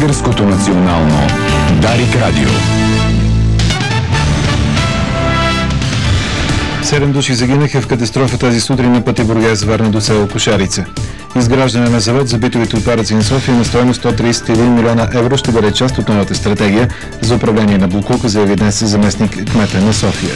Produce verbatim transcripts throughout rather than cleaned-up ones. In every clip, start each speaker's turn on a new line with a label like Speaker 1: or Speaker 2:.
Speaker 1: Българското национално Дарик Радио.
Speaker 2: Седем души загинаха в катастрофа тази сутрин на пътя Бургас Варна до село Кошарица. Изграждане на завод за битовите отпадъци на София на стойност сто тридесет и един милиона евро ще бъде част от новата стратегия за управление на боклука, заяви днес заместник кмета на София.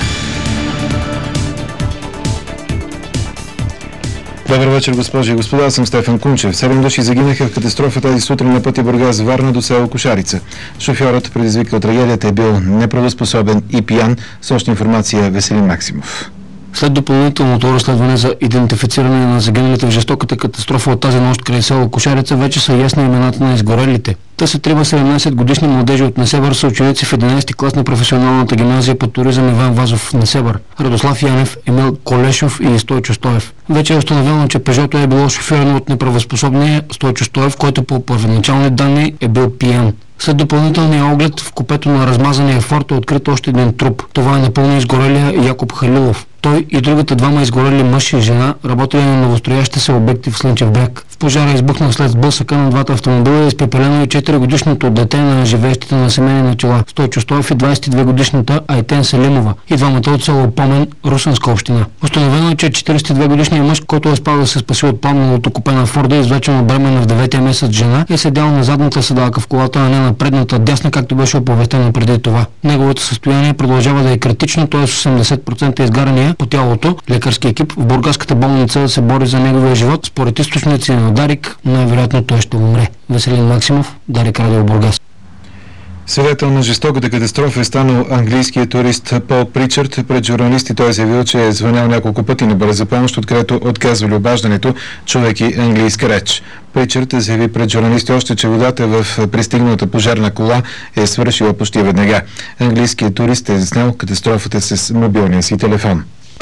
Speaker 2: Добър вечер, госпожи и господа, аз съм Стефан Кунчев. Седем души загинаха в катастрофа тази сутрин на пътя Бургас Варна до село Кошарица. Шофьорът, предизвикал трагедията, е бил неправоспособен и пиян. С още информация Веселин Максимов.
Speaker 3: След допълнителното разследване за идентифициране на загиналите в жестоката катастрофа от тази нощ край село Кошарица, вече са ясни имената на изгорелите. Те са трима седемнадесет годишни младежи от Несебър, са ученици в единадесети клас на професионалната гимназия по туризъм Иван Вазов в Несебър. Радослав Янев, Емил Колешов и Стойчо Стоев. Вече е установено, че Пежото е било шофирано от неправоспособния Стойчо Стоев, който по първоначални данни е бил пиян. След допълнителния оглед в купето на размазания форт е открит още един труп. Това е напълно изгорелия Якоб Халилов. Той и другата двама изгорели мъж и жена работили на новостроящите се обекти в Слънчев бряг. В пожара избухнал след сблъсъка на двата автомобила и изпепелено и четиригодишното дете на живеещите на семейни начала Стойчо Стоев и двадесет и две годишната Айтен Селимова и двамата от село Помен, Русенска община. Установено е, че четиридесет и две годишният мъж, който е спал да се спаси от пламеното купе на Форда, извлечено бременна в деветия месец жена, е седял на задната седалка в колата, а не на предната дясна, както беше оповестено преди това. Неговото състояние продължава да е критично, т.е. осемдесет процента изгарания по тялото. Лекарски екип в бургаската болница се бори за неговия живот. Според източници на Дарик, най-вероятно той ще умре. Веселин Максимов, Дарик Радио Бургас.
Speaker 2: Свидетел на жестоката катастрофа е станал английският турист Пол Причард. Пред журналисти той е заявил, че е звънял няколко пъти на бърза помощ, откъдето отказвали обаждането, чувайки английска реч. Причард заяви пред журналисти още, че водата в пристигналата пожарна кола е свършила почти веднага. Английският турист е заснял катастрофата с мобилния си телефон.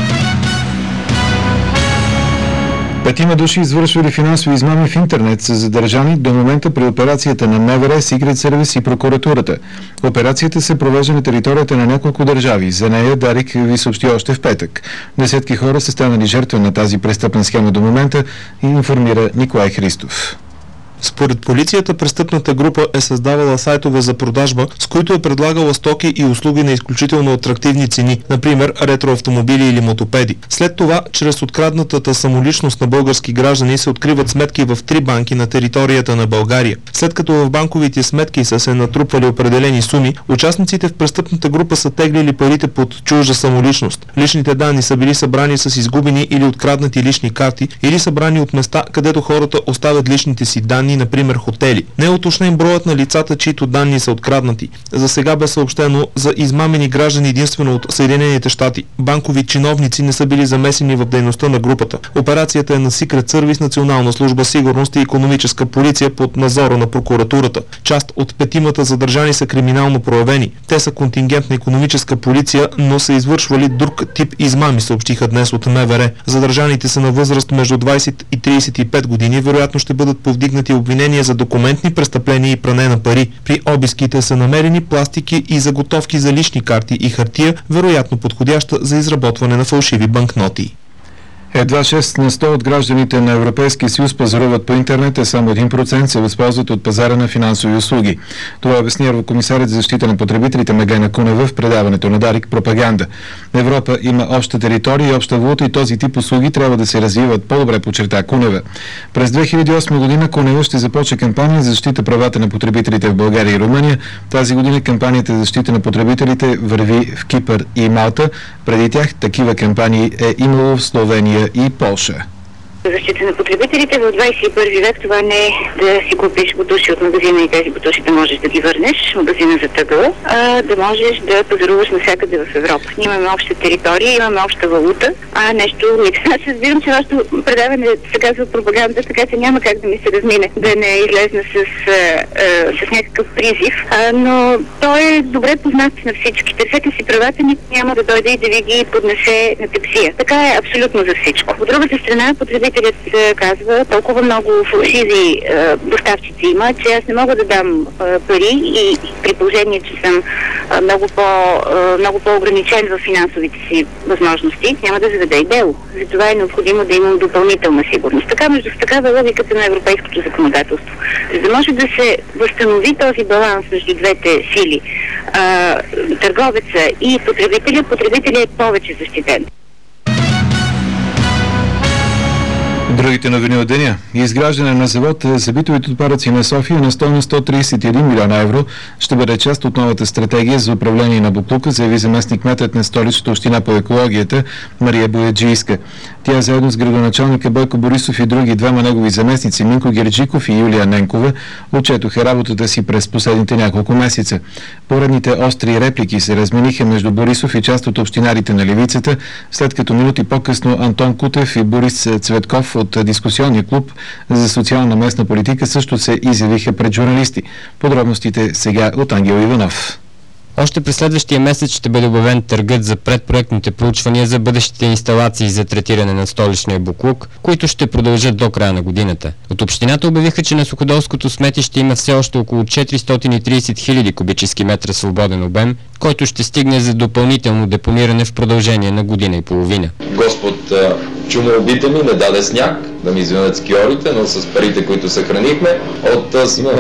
Speaker 2: Петима души, извършвали финансови измами в интернет, са задържани до момента при операцията на МВР, Secret Service и прокуратурата. Операцията се провежда на територията на няколко държави. За нея Дарик ви съобщи още в петък. Десетки хора са станали жертва на тази престъпна схема до момента, и информира Николай Христов.
Speaker 4: Според полицията, престъпната група е създавала сайтове за продажба, с които е предлагала стоки и услуги на изключително атрактивни цени, например ретроавтомобили или мотопеди. След това, чрез откраднатата самоличност на български граждани се откриват сметки в три банки на територията на България. След като в банковите сметки са се натрупвали определени суми, участниците в престъпната група са теглили парите под чужда самоличност. Личните данни са били събрани с изгубени или откраднати лични карти или събрани от места, където хората оставят личните си данни, например хотели. Не е уточнен броят на лицата, чието данни са откраднати. За сега бе съобщено за измамени граждани единствено от Съединените щати. Банкови чиновници не са били замесени в дейността на групата. Операцията е на Secret Service, Национална служба сигурност и икономическа полиция под надзора на прокуратурата. Част от петимата задържани са криминално проявени. Те са контингент на икономическа полиция, но са извършвали друг тип измами, съобщиха днес от МВР. Задържаните са на възраст между двадесет и тридесет и пет години, вероятно ще бъдат повдигнати обвинения за документни престъпления и пране на пари. При обиските са намерени пластики и заготовки за лични карти и хартия, вероятно подходяща за изработване на фалшиви банкноти.
Speaker 2: Едва шест на сто от гражданите на Европейския съюз пазаруват по интернет, а само един процент се възползват от пазара на финансови услуги. Това обясни еврокомисарят за защита на потребителите Меглена Кунева в предаването на Дарик Пропаганда. Европа има обща територия и обща валута и този тип услуги трябва да се развиват по-добре, подчерта Кунева. През две хиляди и осма година Кунева ще започне кампания за защита правата на потребителите в България и Румъния. Тази година кампанията за защита на потребителите върви в Кипър и Малта. Преди тях такива кампании е имало в Словения и Полша.
Speaker 5: Защита на потребителите в двадесет и първи век това не е да си купиш бутуши от магазина и тези бутуши да можеш да ги върнеш в магазина за тъгъла, а да можеш да пазаруваш навсякъде в Европа. Ние имаме обща територия, имаме обща валута, а нещо липсва. Аз разбирам, че вашето предаване се казва пропаганда, така че няма как да ми се размине да не излезна с, а, а, с някакъв призив, а, но той е добре познат на всички. Търсете си правата, никой няма да дойде и да ви ги поднесе на тепсия. Така е абсолютно за всичко. От другата страна, потребителите потребителят казва, толкова много фалшиви доставчици има, че аз не мога да дам пари и при положение, че съм много, по, много по-ограничен в финансовите си възможности, няма да заведа и дело. Затова е необходимо да имам допълнителна сигурност. Така, между такава е логиката на европейското законодателство. За да може да се възстанови този баланс между двете сили, а, търговеца и потребителя, потребителя е повече защитен.
Speaker 2: Другите новини от деня. Изграждане на завод за битовите отпадъци на София на стойност сто тридесет и един милиона евро ще бъде част от новата стратегия за управление на боклука, заяви заместник-кметът на Столичната община по екологията Мария Бояджийска. Тя заедно с градоначалника Бойко Борисов и други двама негови заместници Минко Герджиков и Юлия Ненкова отчетоха работата си през последните няколко месеца. Поредните остри реплики се размениха между Борисов и част от общинарите на левицата, след като минути по-късно Антон Кутев и Борис Цветков от дискусионния клуб за социална местна политика също се изявиха пред журналисти. Подробностите сега от Ангел Иванов.
Speaker 6: Още през следващия месец ще бъде обявен търгът за предпроектните проучвания за бъдещите инсталации за третиране на столичния боклук, които ще продължат до края на годината. От общината обявиха, че на Суходолското сметище има все още около четиристотин и тридесет хиляди кубически метра свободен обем, който ще стигне за допълнително депониране в продължение на година и половина.
Speaker 7: Господ чумоубите ми не даде сняг, да ми извинят скиорите, но с парите, които съхранихме от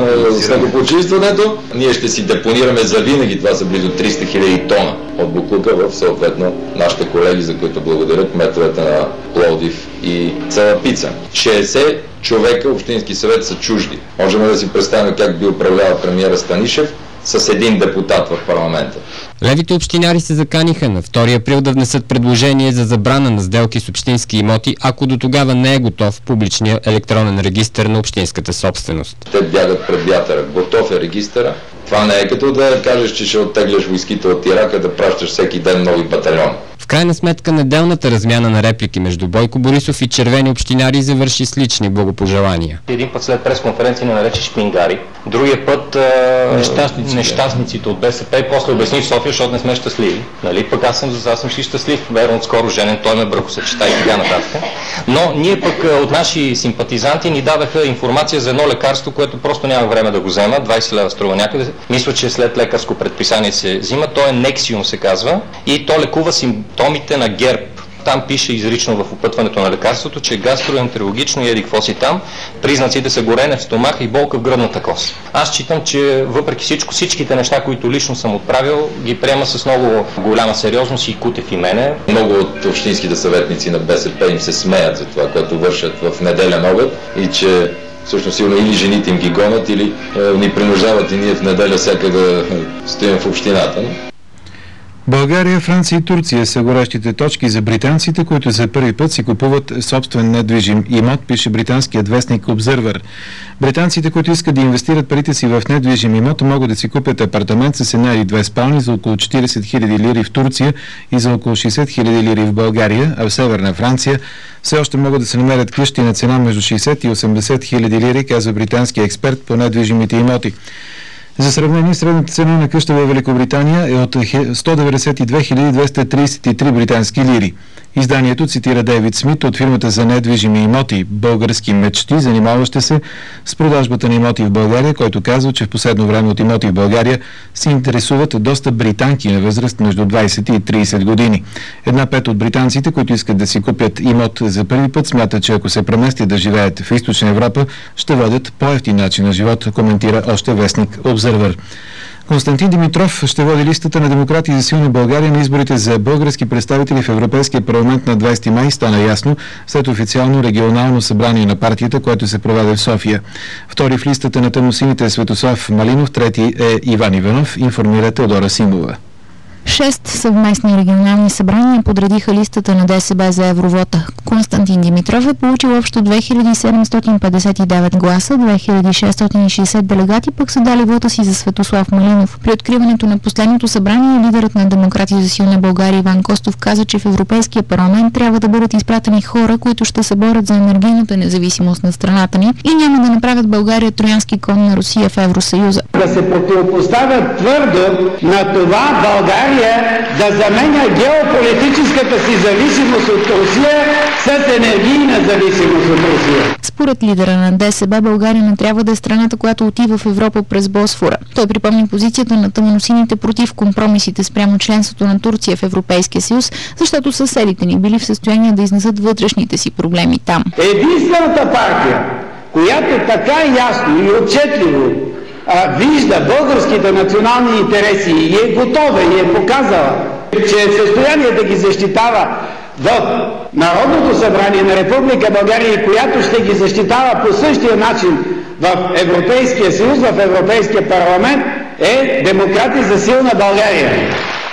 Speaker 7: снегопочистването, ние ще си депонираме завинаги, това са близо триста хиляди тона от боклука в съответно нашите колеги, за които благодарят кметовете на Пловдив и Цалапица. шейсет човека общински съвет са чужди. Можем да си представим как би управлява премиера Станишев с един депутат в парламента.
Speaker 6: Левите общинари се заканиха на втори април да внесат предложение за забрана на сделки с общински имоти, ако до тогава не е готов публичния електронен регистър на общинската собственост.
Speaker 7: Те бягат пред вятъра. Готов е регистъра. Това не е като да кажеш, че ще оттегляш войските от Ирака, да пращаш всеки ден нови батальони.
Speaker 6: В крайна сметка неделната размяна на реплики между Бойко Борисов и червени общинари завърши с лични благопожелания.
Speaker 8: Един път след пресконференция не нарече шпингари, другия път а... нещастници, нещастниците от БСП и после обясни в София, защото не сме щастливи. Нали? Пък аз съм, аз съм си щастлив, верно отскоро женен, той ме бракосъчета и така нататък. Но ние пък от наши симпатизанти ни дадаха информация за едно лекарство, което просто няма време да го взема, двайсет лева струва някъде. Мисля, че след лекарско предписание се взима, то е Nexium се казва и то лекува симптомите на герб. Там пише изрично в опътването на лекарството, че гастроентерологично и едикво си там, признаците са горене в стомаха и болка в гръдната кост. Аз считам, че въпреки всичко, всичките неща, които лично съм отправил, ги приема с много голяма сериозност и Кутев и мене.
Speaker 7: Много от общинските съветници на БСП им се смеят за това, което вършат в неделен обед и че всъщност сигурно или жените им ги гонят, или е, ни принуждават и ние в неделя всяка да стоим в общината.
Speaker 2: България, Франция и Турция са горещите точки за британците, които за първи път си купуват собствен недвижим имот, пише британският вестник Observer. Британците, които искат да инвестират парите си в недвижим имот, могат да си купят апартамент с една или две спални за около четиридесет хиляди лири в Турция и за около шейсет хиляди лири в България, а в Северна Франция все още могат да се намерят къщи на цена между шейсет и осемдесет хиляди лири, казва британски експерт по недвижимите имоти. За сравнение, средната цена на къща във Великобритания е от сто деветдесет и две хиляди двеста тридесет и три британски лири. Изданието цитира Дейвид Смит от фирмата за недвижими имоти «Български мечти», занимаваща се с продажбата на имоти в България, който казва, че в последно време от имоти в България се интересуват доста британки на възраст между двайсет и тридесет години. Една пет от британците, които искат да си купят имот за първи път, смятат, че ако се преместят да живеят в Източна Европа, ще водят по-евтин начин на живот, коментира още вестник Observer. Константин Димитров ще води листата на Демократи за силна България на изборите за български представители в Европейския парламент на двайсети май, стана ясно след официално регионално събрание на партията, което се проведе в София. Втори в листата на тъмносините е Светослав Малинов, трети е Иван Иванов, информира Теодора Симова.
Speaker 9: Шест съвместни регионални събрания подредиха листата на ДСБ за евровота. Константин Димитров е получил общо две хиляди седемстотин петдесет и девет гласа, две хиляди шестстотин и шейсет делегати пък са дали вота си за Светослав Малинов. При откриването на последното събрание лидерът на Демократи за силна България Иван Костов каза, че в Европейския парламент трябва да бъдат изпратени хора, които ще се борят за енергийната независимост на страната ни и няма да направят България троянски кон на Русия в Евросъюза.
Speaker 10: Да се противопоставят твърдо на това България България да заменя геополитическата си зависимост от Русия с енергийна зависимост от Русия.
Speaker 9: Според лидера на ДСБ, България не трябва да е страната, която отива в Европа през Босфора. Той припомни позицията на тъмносините против компромисите спрямо членството на Турция в Европейския съюз, защото съседите ни били в състояние да изнесат вътрешните си проблеми там.
Speaker 10: Единствената партия, която така ясно и отчетливо а, вижда българските национални интереси и е готова и е показала, че е в състояние да ги защитава в Народното събрание на Република България, която ще ги защитава по същия начин в Европейския съюз, в Европейския парламент, е Демократи за силна България.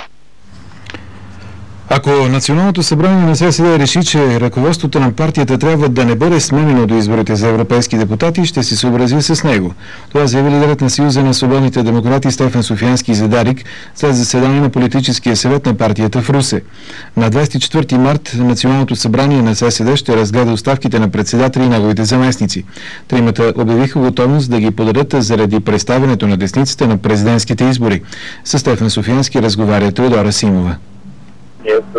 Speaker 2: Ако Националното събрание на ССД реши, че ръководството на партията трябва да не бъде сменено до изборите за европейски депутати, ще се съобрази с него. Това заяви лидерът на Съюза на свободните демократи Стефан Софиянски Задарик след заседание на политическия съвет на партията в Русе. На двадесет и четвърти март Националното събрание на ССД ще разгледа оставките на председателя и неговите заместници. Тримата обявиха готовност да ги подадат заради представянето на десницата на президентските избори. С Стефан Софиянски разговаря Теодора Симова.
Speaker 11: Ние с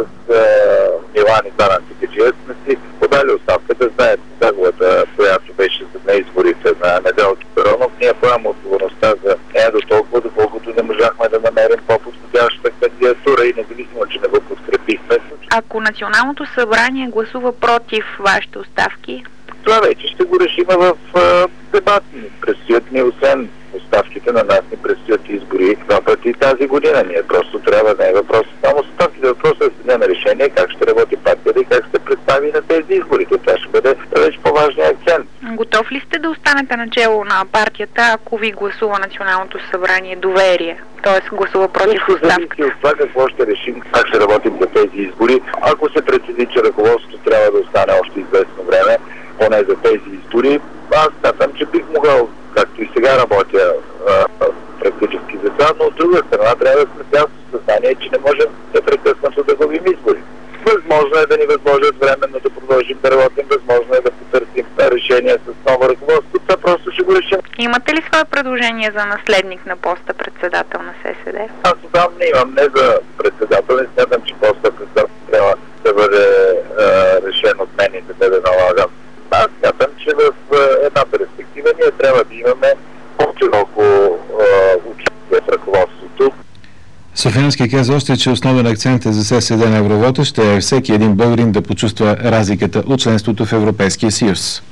Speaker 11: Милан и Таран Тикаджиев сме си подали оставката. Знаете, заговата, която беше за изборите на Неделки Перонов, ние поемаме отговорността за нея до толкова, доколкото не можахме да намерим по-подходяща кандидатура и независимо, че не го подкрепихме.
Speaker 12: Ако Националното събрание гласува против вашите оставки?
Speaker 11: Това вече ще го решим в дебат. Предстоят ни, освен оставките на нас, ни предстоят избори два пъти тази година. Ние просто трябва да е въпрос само с оставките. Въпросът е да се вземе решение как ще работи партията и как ще се представи на тези избори. Това ще бъде вече по-важният акцент.
Speaker 12: Готов ли сте да останете начело на партията, ако ви гласува Националното събрание доверие? Т.е. гласува против оставката?
Speaker 11: От това какво ще решим, как ще работим за тези избори. Ако се прецени, че ръководството трябва да остане още известно време, поне за тези избори, аз смятам, че бих могъл, както и сега работя а, практически за това, но от друга страна трябва да сме ясно съзнание, че не можем непрекъснато да губим избори. Възможно е да ни възможат временно да продължим да работим, възможно е да потърсим решение с ново ръководство, това просто ще го решим.
Speaker 12: Имате ли свое предложение за наследник на поста председател на ССД?
Speaker 11: Аз там не имам, не за председател, не смятам, че поста председател трябва да бъде а, решен от мен и да бъде налаган. Аз смятам, че в една перспектива ние трябва да имаме по-широко участие в ръководството.
Speaker 2: Софиянски каза още, че основен акцент е за ССД на Евровота ще е всеки един българин да почувства разликата от членството в Европейския съюз.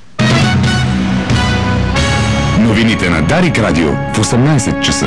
Speaker 1: Новините на Дарик Радио в осемнадесет часа.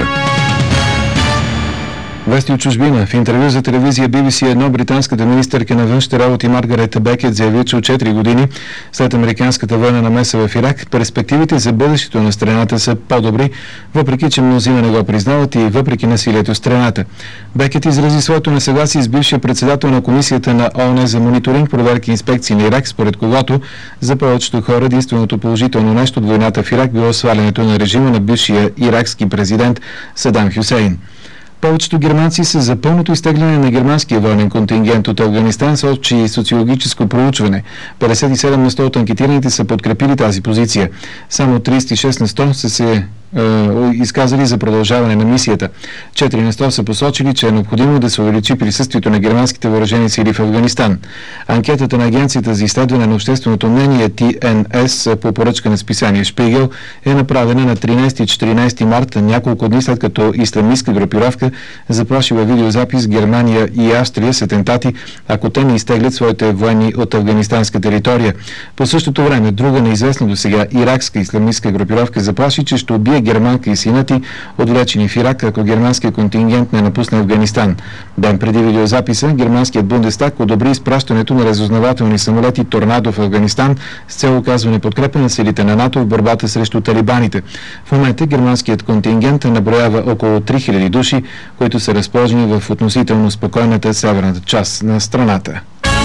Speaker 2: Вести от чужбина. В интервю за телевизия Би Би Си едно британската министърка на външните работи Маргарет Бекет заяви, че от четири години след американската военна намеса в Ирак, перспективите за бъдещето на страната са по-добри, въпреки че мнозина не го признават и въпреки насилието в страната. Бекет изрази своето несъгласие с бившия председател на комисията на ООН за мониторинг, проверки и инспекции на Ирак, според когото за повечето хора единственото положително нещо от войната в Ирак било свалянето на режима на бившия иракски президент Садам Хюсейн. Повечето германци са за пълното изтегляне на германския военен контингент от Афганистан, сочи социологическо проучване. петдесет и седем на сто от анкетираните са подкрепили тази позиция. Само тридесет и шест на сто са се изказали за продължаване на мисията. четири на сто са посочили, че е необходимо да се увеличи присъствието на германските въоръжени сили в Афганистан. Анкетата на Агенцията за изследване на общественото мнение Ти Ен Ес по поръчка на списание Шпигел е направена на тринадесети и четиринадесети марта, няколко дни след като исламистка групировка заплашила видеозапис Германия и Австрия с атентати, ако те не изтеглят своите военни от афганистанска територия. По същото време друга неизвестна до сега иракска исламистка групировка заплаши, че ще убие германка и сина ти, отвлечени в Ирак, ако германският контингент не напусне Афганистан. Ден преди видеозаписа, германският Бундестаг одобри изпращането на разузнавателни самолети Торнадо в Афганистан с цел оказване подкрепа на силите на НАТО в борбата срещу талибаните. В момента германският контингент наброява около три хиляди души, които са разположени в относително спокойната северната част на страната.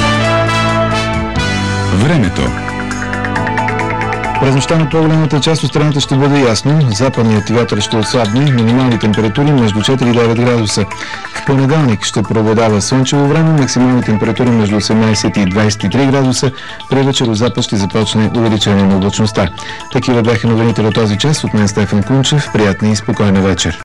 Speaker 1: Времето.
Speaker 2: През нощта на по-голямата част от страната ще бъде ясно. Западният вятър ще отслабне, минимални температури между четири и девет градуса. В понеделник ще преобладава слънчево време, максимални температури между осемнадесет и двадесет и три градуса. При вечер от запад ще започне увеличение на облачността. Такива бяха новините до този час. От мен Стефан Кунчев. Приятна и спокойна вечер.